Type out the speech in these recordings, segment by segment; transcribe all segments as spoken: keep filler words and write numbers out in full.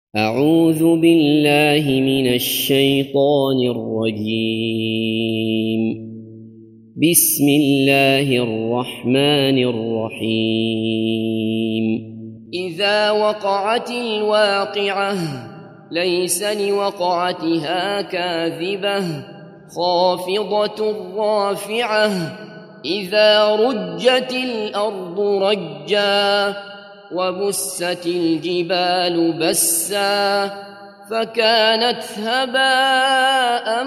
أعوذ بالله من الشيطان الرجيم. بسم الله الرحمن الرحيم. إذا وقعت الواقعة ليس لوقعتها كاذبة خافضة رافعة إذا رجت الأرض رجا وبست الجبال بسا فكانت هباء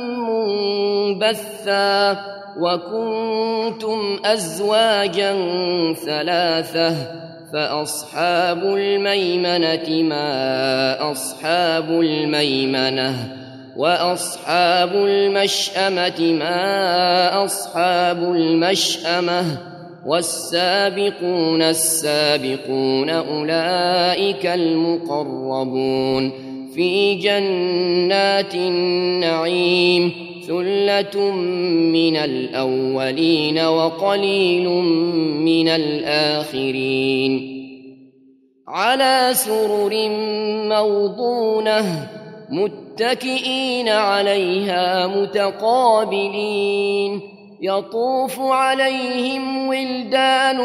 منبثا وكنتم أزواجا ثلاثة فأصحاب الميمنة ما أصحاب الميمنة وأصحاب المشأمة ما أصحاب المشأمة والسابقون السابقون أولئك المقربون في جنات النعيم ثلة من الأولين وقليل من الآخرين على سرر موضونة متكئين عليها متقابلين يطوف عليهم ولدان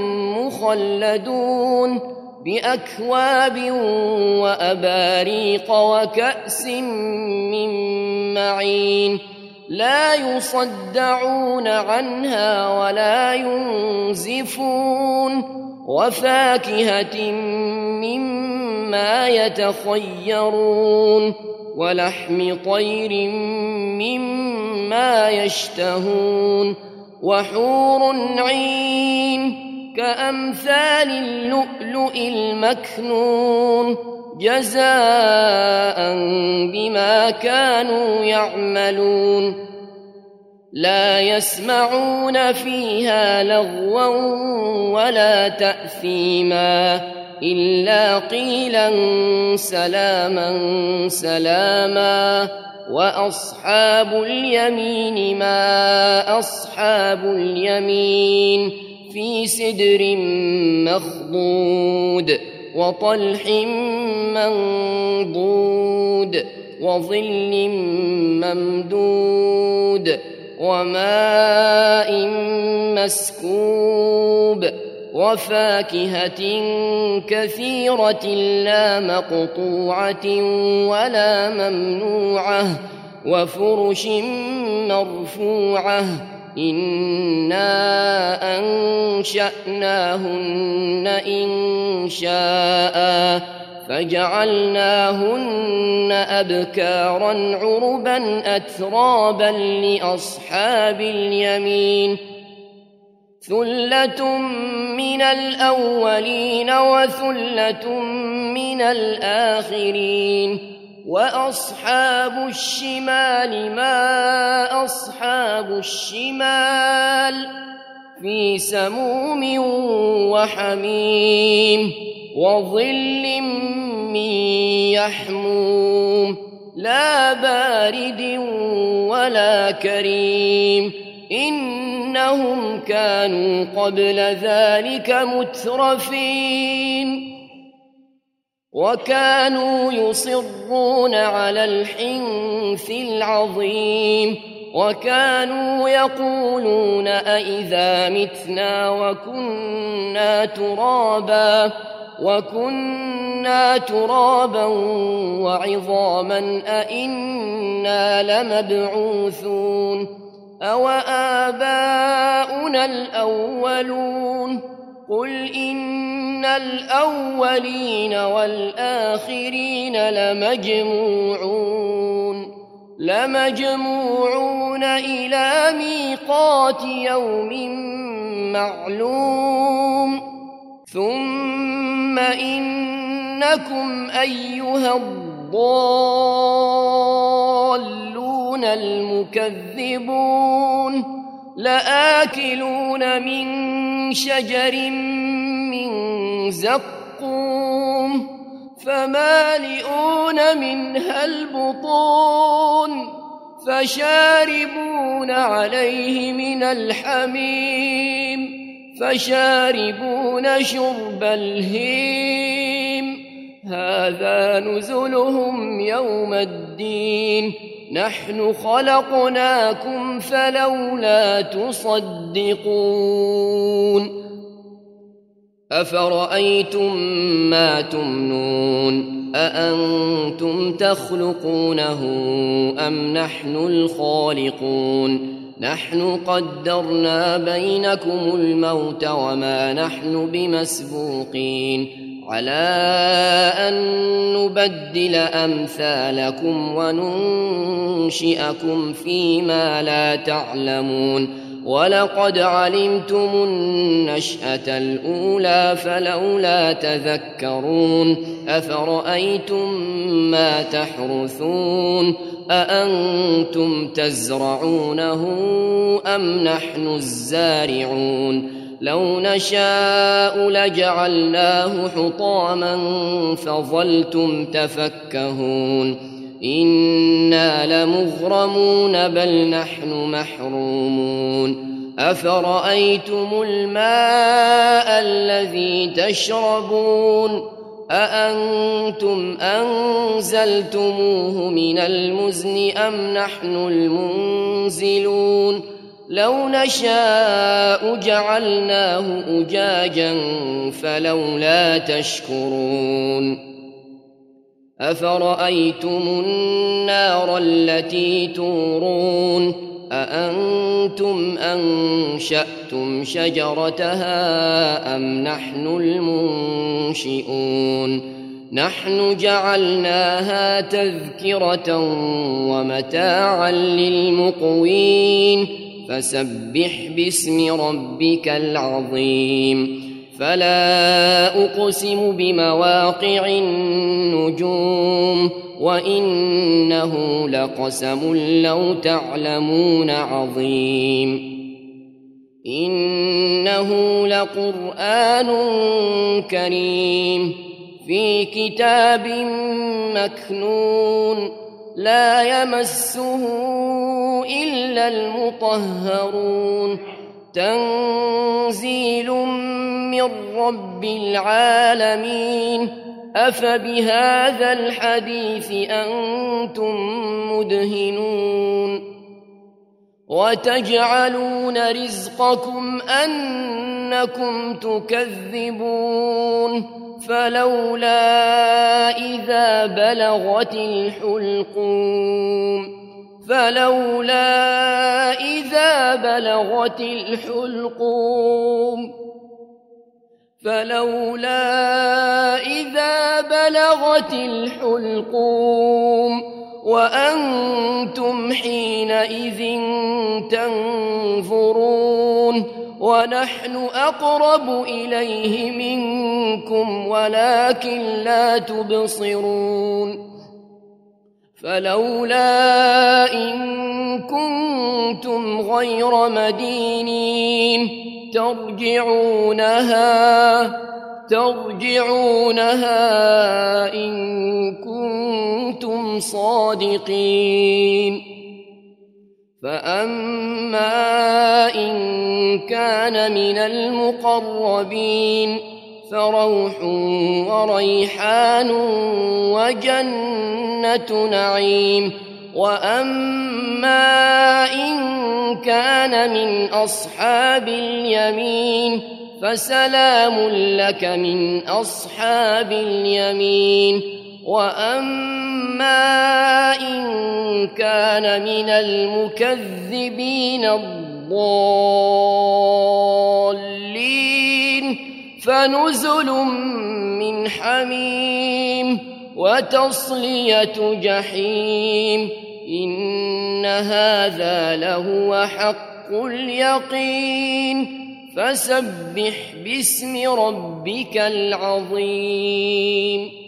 مخلدون بأكواب وأباريق وكأس من معين لا يصدعون عنها ولا ينزفون وفاكهة مما يتخيرون ولحم طير مما يشتهون وحور عين كأمثال اللؤلؤ المكنون جزاء بما كانوا يعملون لا يسمعون فيها لغوا ولا تأثيما إلا قيلا سلاما سلاما وأصحاب اليمين ما أصحاب اليمين في سدر مخضود وطلح منضود وظل ممدود وماء مسكوب وفاكهة كثيرة لا مقطوعة ولا ممنوعة وفرش مرفوعة إنا أنشأناهن إنشاء فجعلناهن أبكارا عربا أترابا لأصحاب اليمين ثلة من الأولين وثلة من الآخرين وأصحاب الشمال ما أصحاب الشمال في سموم وحميم وظل من يحموم لا بارد ولا كريم إنهم كانوا قبل ذلك مترفين وكانوا يصرون على الحنث العظيم وكانوا يقولون أئذا متنا وكنا ترابا وكنا ترابا وعظاما أئنا لمبعوثون أو آباؤنا الأولون قل إن الأولين والآخرين لمجموعون لمجموعون إلى ميقات يوم معلوم ثم إنكم أيها الضالون المكذبون لآكلون من شجر من زقوم فمالئون منها البطون فشاربون عليه من الحميم فشاربون شرب الهيم هذا نزلهم يوم الدين نحن خلقناكم فلولا تصدقون أفرأيتم ما تمنون أأنتم تخلقونه أم نحن الخالقون نحن قدرنا بينكم الموت وما نحن بمسبوقين على أن نبدل أمثالكم وننشئكم فيما لا تعلمون ولقد علمتم النشأة الأولى فلولا تذكرون أفرأيتم ما تحرثون أأنتم تزرعونه أم نحن الزارعون لو نشاء لجعلناه حطاما فظلتم تفكهون إنا لمغرمون بل نحن محرومون أفرأيتم الماء الذي تشربون أأنتم أنزلتموه من المزن أم نحن المنزلون لو نشاء جعلناه أجاجا فلولا تشكرون أفرأيتم النار التي تورون أأنتم أنشأتم شجرتها أم نحن المنشئون نحن جعلناها تذكرة ومتاعا للمقوين فسبح باسم ربك العظيم فلا أقسم بمواقع النجوم وإنه لقسم لو تعلمون عظيم إنه لقرآن كريم في كتاب مكنون لا يمسه إلا المطهرون تنزيل من رب العالمين أفبهذا الحديث أنتم مدهنون وتجعلون رزقكم أنكم تكذبون فلولا إذا بلغت الحلقوم فلولا إذا بلغت الحلقوم فلولا إذا بلغت الحلقوم وأنتم حينئذ تنظرون ونحن أقرب إليه منكم ولكن لا تبصرون فلولا إن كنتم غير مدينين ترجعونها ترجعونها إن كنتم صادقين فأما إن كان من المقربين فروح وريحان وجنة نعيم وأما إن كان من أصحاب اليمين فسلام لك من أصحاب اليمين وأما إن كان من المكذبين الضالين فنزل من حميم وتصلية جحيم إن هذا لهو حق اليقين فسبح باسم ربك العظيم